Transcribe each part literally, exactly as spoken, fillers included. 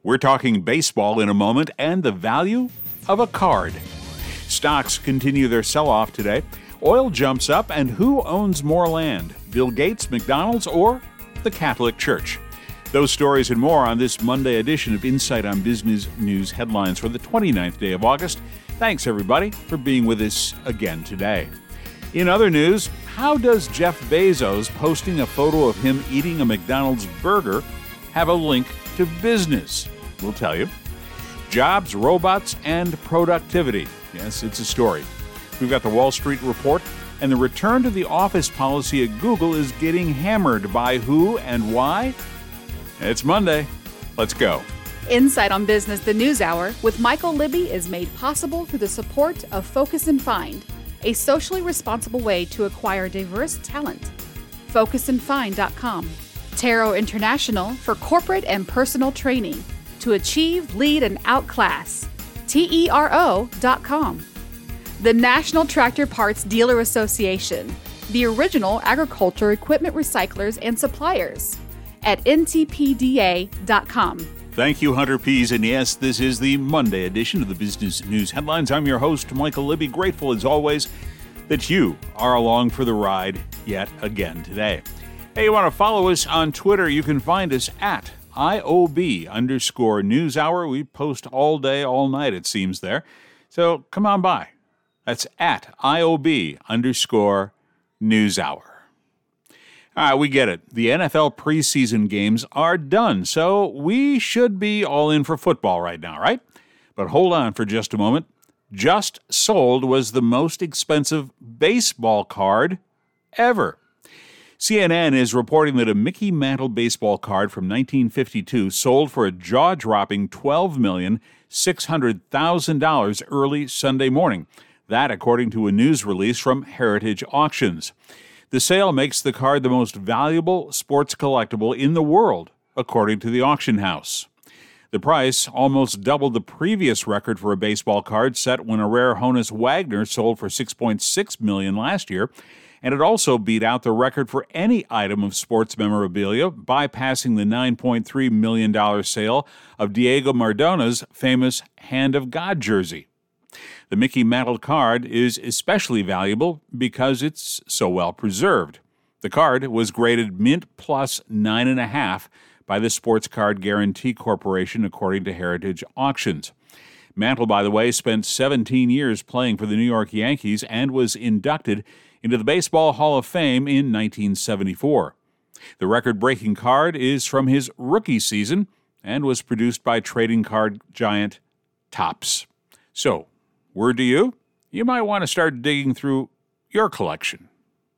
We're talking baseball in a moment and the value of a card. Stocks continue their sell-off today. Oil jumps up, and who owns more land? Bill Gates, McDonald's, or the Catholic Church? Those stories and more on this Monday edition of Insight on Business News Headlines for the twenty-ninth day of August. Thanks, everybody, for being with us again today. In other news, how does Jeff Bezos posting a photo of him eating a McDonald's burger have a link to business? We'll tell you. Jobs, robots, and productivity. Yes, it's a story. We've got the Wall Street Report, and the return to the office policy at Google is getting hammered by who and why? It's Monday. Let's go. Insight on Business, the News Hour, with Michael Libby is made possible through the support of Focus and Find, a socially responsible way to acquire diverse talent. focus and find dot com. Tero International for corporate and personal training to achieve, lead, and outclass. T E R O dot com. The National Tractor Parts Dealer Association, the original agriculture equipment recyclers and suppliers, at N T P D A dot com. Thank you, Hunter Pease. And yes, this is the Monday edition of the Business News Headlines. I'm your host, Michael Libby. Grateful, as always, that you are along for the ride yet again today. Hey, you want to follow us on Twitter? You can find us at I O B underscore News Hour. We post all day, all night, it seems there. So come on by. That's at I O B underscore News Hour. All right, we get it. The N F L preseason games are done, so we should be all in for football right now, right? But hold on for just a moment. Just sold was the most expensive baseball card ever. C N N is reporting that a Mickey Mantle baseball card from nineteen fifty-two sold for a jaw-dropping twelve million six hundred thousand dollars early Sunday morning. That, according to a news release from Heritage Auctions. The sale makes the card the most valuable sports collectible in the world, according to the auction house. The price almost doubled the previous record for a baseball card set when a rare Honus Wagner sold for six point six million dollars last year, and it also beat out the record for any item of sports memorabilia, bypassing the nine point three million dollars sale of Diego Maradonna's famous Hand of God jersey. The Mickey Mantle card is especially valuable because it's so well preserved. The card was graded Mint Plus nine point five by the Sports Card Guarantee Corporation, according to Heritage Auctions. Mantle, by the way, spent seventeen years playing for the New York Yankees and was inducted into the Baseball Hall of Fame in nineteen seventy-four. The record-breaking card is from his rookie season and was produced by trading card giant Topps. So, word to you, you might want to start digging through your collection.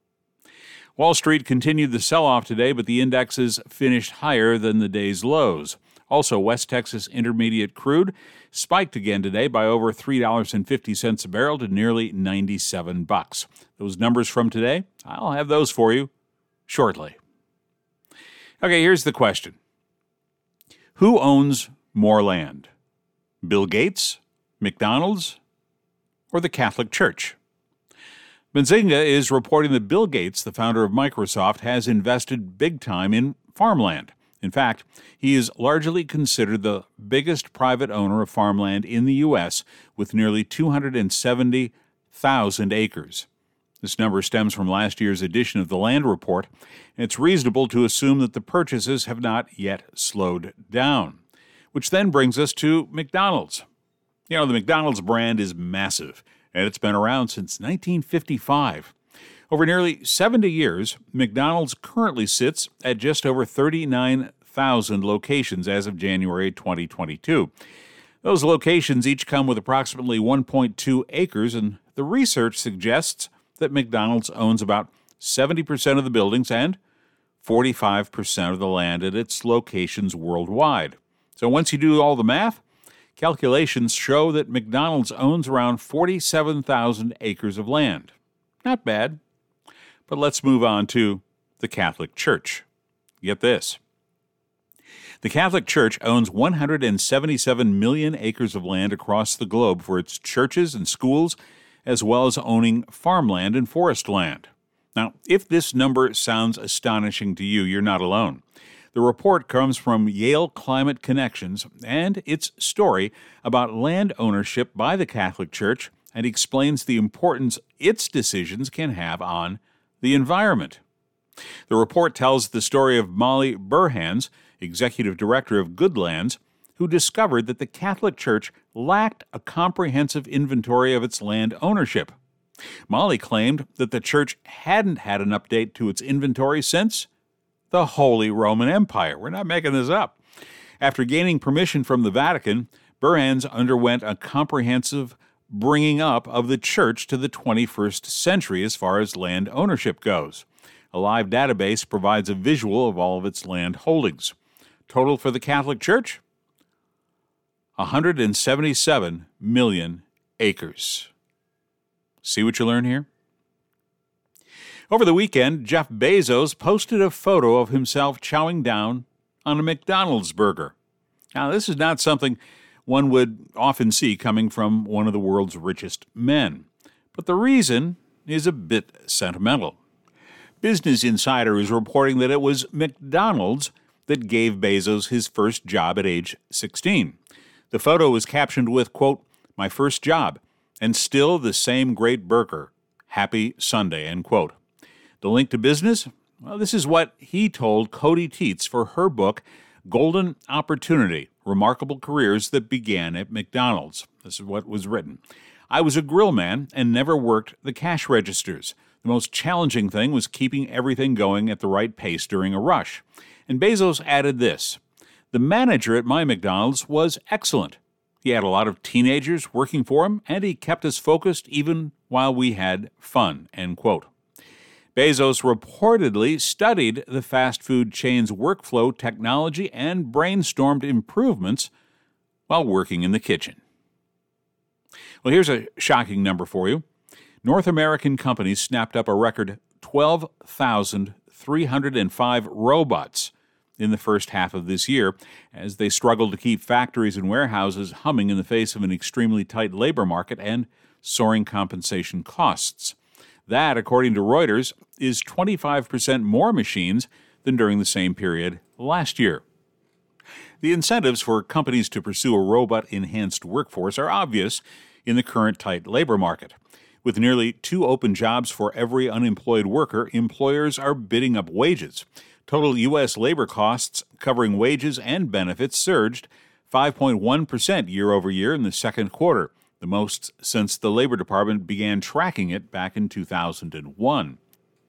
Wall Street continued the sell-off today, but the indexes finished higher than the day's lows. Also, West Texas Intermediate crude spiked again today by over three dollars and fifty cents a barrel to nearly ninety-seven bucks. Those numbers from today, I'll have those for you shortly. Okay, here's the question. Who owns more land? Bill Gates, McDonald's, or the Catholic Church? Benzinga is reporting that Bill Gates, the founder of Microsoft, has invested big time in farmland. In fact, he is largely considered the biggest private owner of farmland in the U S, with nearly two hundred seventy thousand acres. This number stems from last year's edition of the Land Report, and it's reasonable to assume that the purchases have not yet slowed down. Which then brings us to McDonald's. You know, the McDonald's brand is massive, and it's been around since nineteen fifty-five. Over nearly seventy years, McDonald's currently sits at just over thirty-nine thousand locations as of January twenty twenty-two. Those locations each come with approximately one point two acres, and the research suggests that McDonald's owns about seventy percent of the buildings and forty-five percent of the land at its locations worldwide. So once you do all the math, calculations show that McDonald's owns around forty-seven thousand acres of land. Not bad. But let's move on to the Catholic Church. Get this. The Catholic Church owns one hundred seventy-seven million acres of land across the globe for its churches and schools, as well as owning farmland and forest land. Now, if this number sounds astonishing to you, you're not alone. The report comes from Yale Climate Connections, and its story about land ownership by the Catholic Church and explains the importance its decisions can have on the environment. The report tells the story of Molly Burhans, executive director of Goodlands, who discovered that the Catholic Church lacked a comprehensive inventory of its land ownership. Molly claimed that the church hadn't had an update to its inventory since the Holy Roman Empire. We're not making this up. After gaining permission from the Vatican, Burhans underwent a comprehensive bringing up of the church to the twenty-first century as far as land ownership goes. A live database provides a visual of all of its land holdings. Total for the Catholic Church? one hundred seventy-seven million acres. See what you learn here? Over the weekend, Jeff Bezos posted a photo of himself chowing down on a McDonald's burger. Now, this is not something one would often see coming from one of the world's richest men. But the reason is a bit sentimental. Business Insider is reporting that it was McDonald's that gave Bezos his first job at age sixteen. The photo is captioned with, quote, "My first job, and still the same great burger. Happy Sunday," end quote. The link to business? Well, this is what he told Cody Teets for her book, Golden Opportunity, Remarkable Careers That Began at McDonald's. This is what was written. "I was a grill man and never worked the cash registers. The most challenging thing was keeping everything going at the right pace during a rush." And Bezos added this, "The manager at my McDonald's was excellent. He had a lot of teenagers working for him, and he kept us focused even while we had fun," end quote. Bezos reportedly studied the fast food chain's workflow technology and brainstormed improvements while working in the kitchen. Well, here's a shocking number for you. North American companies snapped up a record twelve thousand three hundred five robots in the first half of this year as they struggled to keep factories and warehouses humming in the face of an extremely tight labor market and soaring compensation costs. That, according to Reuters, is twenty-five percent more machines than during the same period last year. The incentives for companies to pursue a robot-enhanced workforce are obvious in the current tight labor market. With nearly two open jobs for every unemployed worker, employers are bidding up wages. Total U S labor costs covering wages and benefits surged five point one percent year over year in the second quarter, the most since the Labor Department began tracking it back in two thousand one.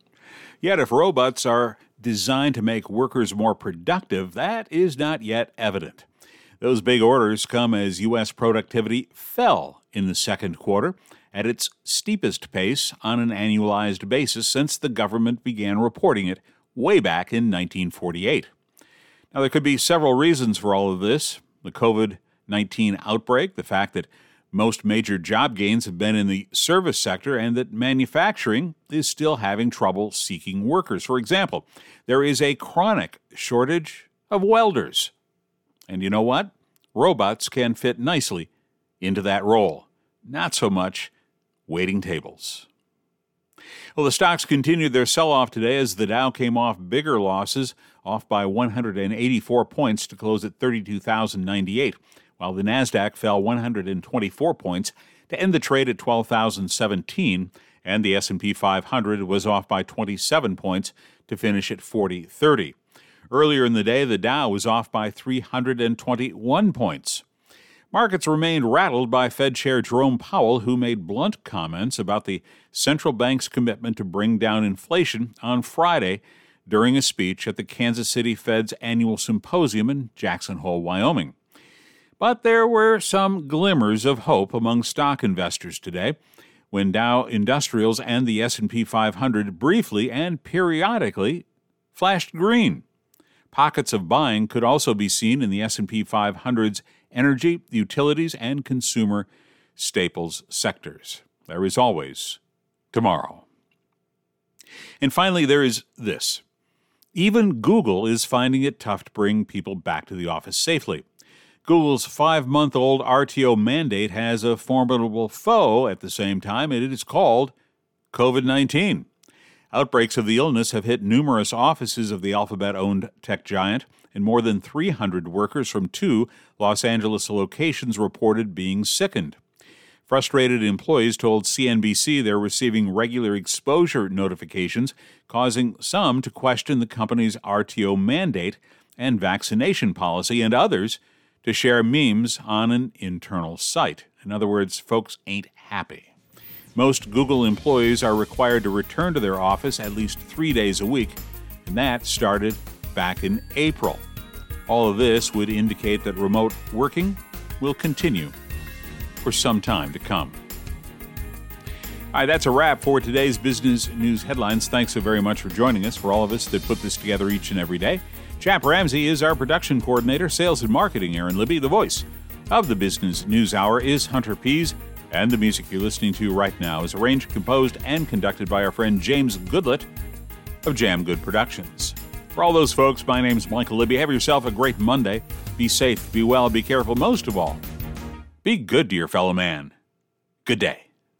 Yet if robots are designed to make workers more productive, that is not yet evident. Those big orders come as U S productivity fell in the second quarter at its steepest pace on an annualized basis since the government began reporting it way back in nineteen forty-eight. Now, there could be several reasons for all of this. The covid nineteen outbreak, the fact that most major job gains have been in the service sector, and that manufacturing is still having trouble seeking workers. For example, there is a chronic shortage of welders. And you know what? Robots can fit nicely into that role. Not so much waiting tables. Well, the stocks continued their sell-off today as the Dow came off bigger losses, off by one hundred eighty-four points to close at thirty-two thousand ninety-eight, while the Nasdaq fell one hundred twenty-four points to end the trade at twelve thousand seventeen, and the S and P five hundred was off by twenty-seven points to finish at forty thirty. Earlier in the day, the Dow was off by three hundred twenty-one points. Markets remained rattled by Fed Chair Jerome Powell, who made blunt comments about the central bank's commitment to bring down inflation on Friday during a speech at the Kansas City Fed's annual symposium in Jackson Hole, Wyoming. But there were some glimmers of hope among stock investors today when Dow Industrials and the S and P five hundred briefly and periodically flashed green. Pockets of buying could also be seen in the S and P five hundred's energy, utilities, and consumer staples sectors. There is always tomorrow. And finally, there is this. Even Google is finding it tough to bring people back to the office safely. Google's five-month-old R T O mandate has a formidable foe at the same time, and it is called covid nineteen. Outbreaks of the illness have hit numerous offices of the Alphabet-owned tech giant, and more than three hundred workers from two Los Angeles locations reported being sickened. Frustrated employees told C N B C they're receiving regular exposure notifications, causing some to question the company's R T O mandate and vaccination policy, and others to share memes on an internal site. In other words, folks ain't happy. Most Google employees are required to return to their office at least three days a week, and that started back in April. All of this would indicate that remote working will continue for some time to come. All right, that's a wrap for today's Business News Headlines. Thanks so very much for joining us. For all of us that put this together each and every day, Chap Ramsey is our production coordinator, sales and marketing, Aaron Libby. The voice of the Business News Hour is Hunter Pease, and the music you're listening to right now is arranged, composed, and conducted by our friend James Goodlett of Jam Good Productions. For all those folks, my name's Michael Libby. Have yourself a great Monday. Be safe, be well, be careful. Most of all, be good to your fellow man. Good day.